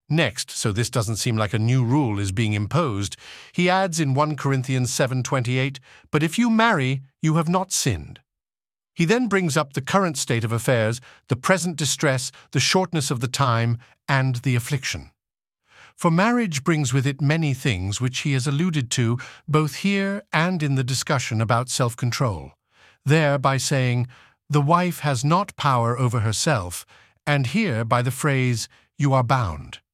Next, so this doesn't seem like a new rule is being imposed, he adds in 1 Corinthians 7:28, "But if you marry, you have not sinned." He then brings up the current state of affairs, the present distress, the shortness of the time, and the affliction. For marriage brings with it many things which he has alluded to both here and in the discussion about self-control, there by saying, "The wife has not power over herself," and here by the phrase, "You are bound."